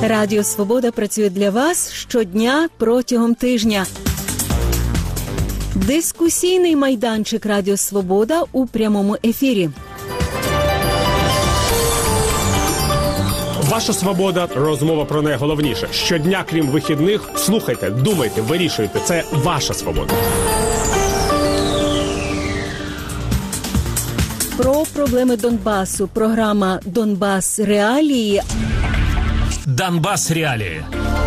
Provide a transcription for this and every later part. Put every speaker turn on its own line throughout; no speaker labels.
Радіо Свобода працює для вас щодня протягом тижня. Дискусійний майданчик Радіо Свобода у прямому ефірі.
Ваша свобода – розмова про найголовніше. Щодня, крім вихідних, слухайте, думайте, вирішуйте. Це ваша свобода.
Про проблеми Донбасу. Програма «Донбас. Реалії».
Донбасс реалии.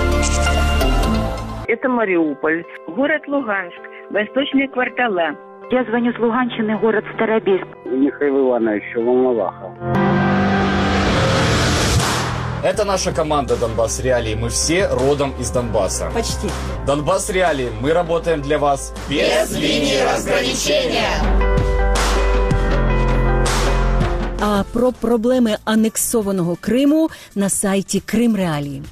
Это Мариуполь, город Луганск, восточные квартала.
Я звоню с Луганщины, город Старобельск.
Михаил Иванович, Волноваха.
Это наша команда «Донбасс Реалии». Мы все родом из Донбасса.
Почти.
«Донбасс Реалии». Мы работаем для вас без линии разграничения.
А про проблеми анексованого Криму на сайті Крим Реалії.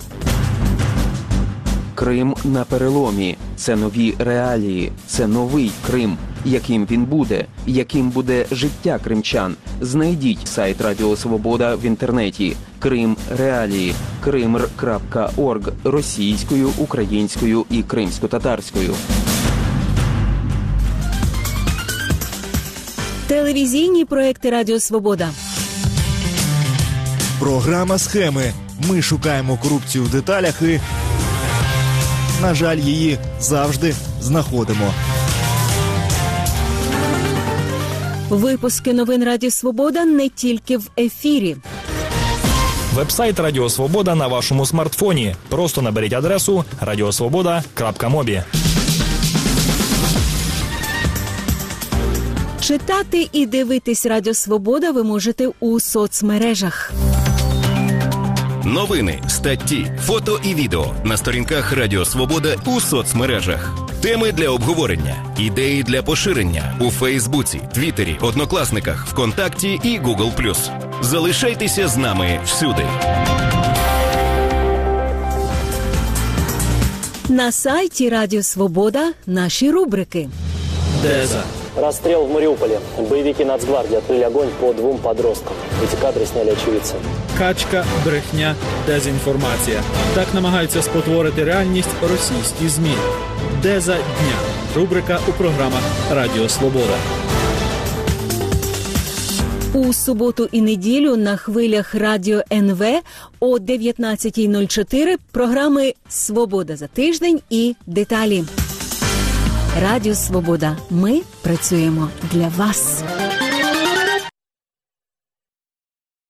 Крим на переломі. Це нові реалії. Це новий Крим. Яким він буде? Яким буде життя кримчан? Знайдіть сайт Радіо Свобода в інтернеті. Крим Реалії. Krimr.org російською, українською і кримсько-татарською.
Телевізійні проекти Радіо Свобода.
Програма «Схеми». Ми шукаємо корупцію в деталях і, на жаль, її завжди знаходимо.
Випуски новин Радіо Свобода не тільки в ефірі.
Веб-сайт Радіо Свобода на вашому смартфоні. Просто наберіть адресу radiosvoboda.mobi.
Читати і дивитись Радіо Свобода ви можете у соцмережах.
Новини, статті, фото і відео на сторінках Радіо Свобода у соцмережах. Теми для обговорення, ідеї для поширення у Фейсбуці, Твіттері, Однокласниках, ВКонтакті і Google+. Залишайтеся з нами всюди.
На сайті Радіо Свобода наші рубрики.
Деза. Расстрел в Мариуполе. Боевики Нацгвардии открыли огонь по 2 подросткам. Эти кадры сняли очевидцы.
Качка, брехня, дезінформація. Так намагаються спотворити реальність російські ЗМІ. Деза дня. Рубрика у програмах Радіо Свобода.
У суботу і неділю на хвилях Радіо НВ о 19:04 програми «Свобода за тиждень» і «Деталі». Радіо Свобода. Ми працюємо для вас.